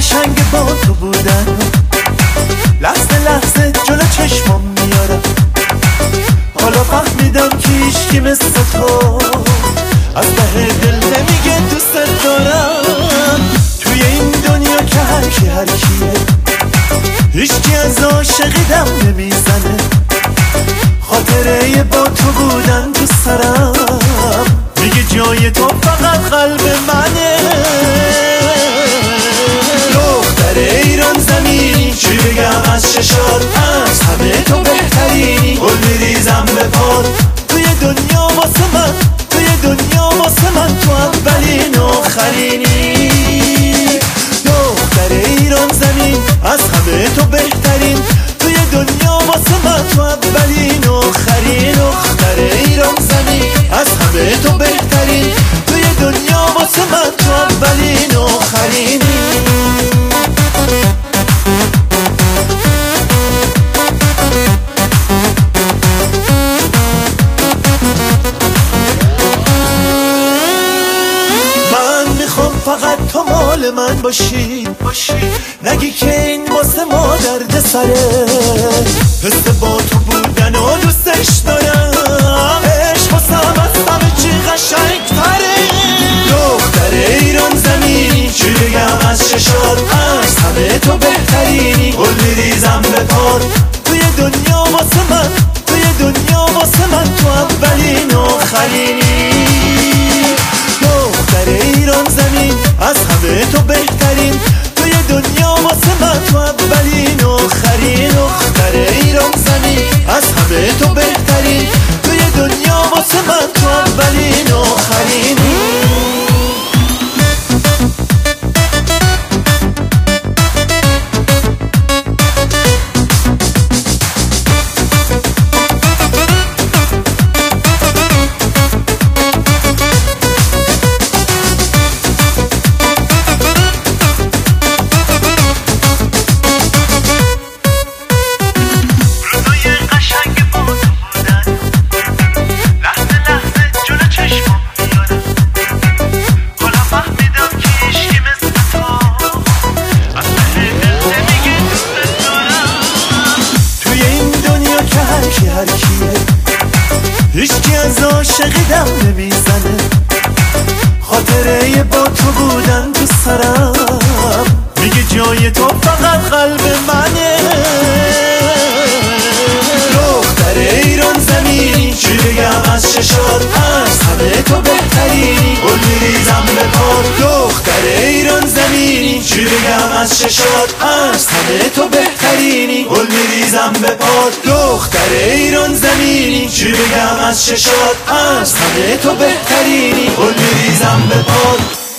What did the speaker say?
قشنگ با تو بودن لحظه لحظه جلو چشمم میارم. حالا فهمیدم که هیچکی مثل تو از ته دل نمیگه دوست دارم. توی این دنیا که هرکی هرکیه، هیچکی از عاشقی دم نمیزنه. خاطره با تو بودن تو سرم میگه جای تو فقط قلب منه. دختر ایران زمینی، چی بگم از چشات، از همه تو بهترینی. گل میریزم به پات توی دنیا واسه من، توی دنیا واسه من تو اولین و آخرینی. دختر ایران زمین، از همه تو بهترین. توی دنیا واسه من تو اولین و آخرین. دختر ایران زمین، از همه تو بهترین. توی دنیا واسه من تو اولین و آخرینی. فقط تو مال من باشی، نگی که این واسه ما درد سره. حس با تو بودن و دوستش دارم، عشق واسم از همه چی قشنگ تره. دختر ایران زمینی، چی بگم از چشات، از همه تو بهترینی. گل میریزم به پات توی دنیا واسه من، توی دنیا واسه من تو اولین و آخرینی. دختر ایران زمین، از همه تو بهترین. توی دنیا واسه من تو اولین و آخرین. دختر ایران زمین، از همه تو بهترین. توی دنیا واسه من تو اولین و آخرین. هیچکی از عاشقی دم نمیزنه. خاطره با تو بودن تو سرم میگه جای تو فقط قلب منه. دختر ایران زمینی، چی بگم از چشات، از همه تو بهترینی. گل میریزم به پات دختر ایران زمینی، چی بگم از چشات، از همه تو بهترینی. گل میریزم به پات دختر ایران زمینی، چی بگم از چشات، از همه تو بهترینی. گل میریزم به پات.